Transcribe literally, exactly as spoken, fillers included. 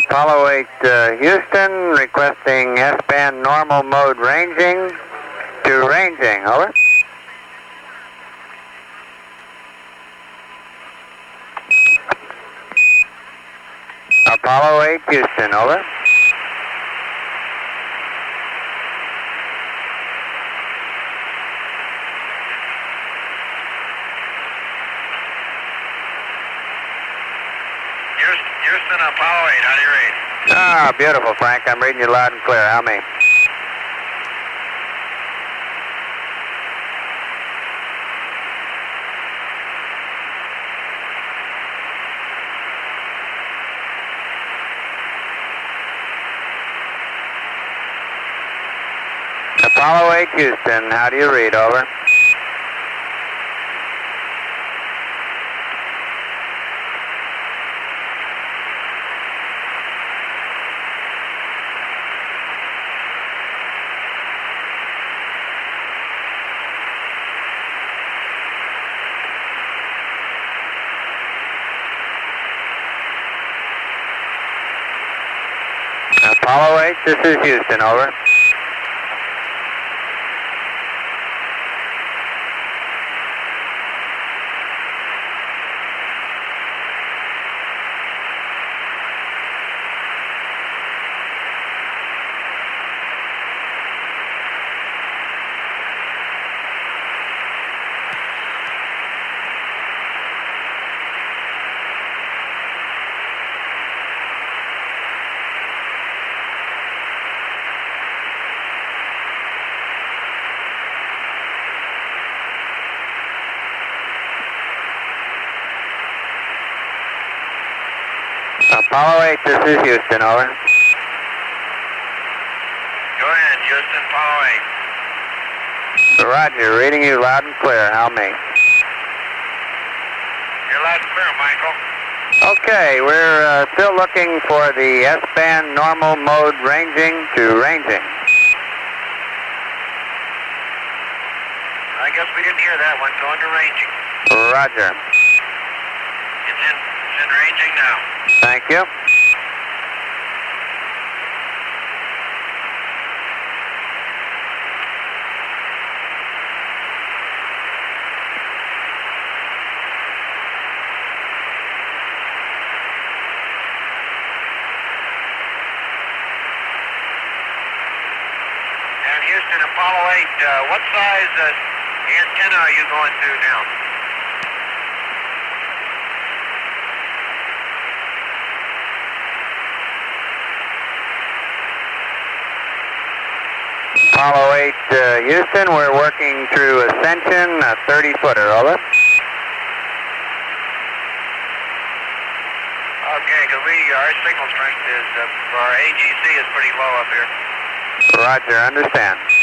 Apollo eight, uh, Houston, requesting S-band normal mode ranging to ranging, over. Apollo eight, Houston, over. Houston, Apollo eight, how do you read? Ah, beautiful, Frank. I'm reading you loud and clear. How many? Apollo eight, Houston, how do you read, over? Apollo eight, this is Houston, over. Apollo eight, this is Houston, over. Go ahead, Houston, Apollo eight. Roger, reading you loud and clear. How many? You're loud and clear, Michael. Okay, we're uh, still looking for the S-band normal mode ranging to ranging. I guess we didn't hear that one. Going to ranging. Roger. It's in, it's in ranging now. Thank you. And Houston, Apollo eight, uh, what size uh, antenna are you going through now? Apollo eight, uh, Houston, we're working through Ascension, a thirty footer, over. Okay, because we, our signal strength is, uh, for our A G C is pretty low up here. Roger, understand.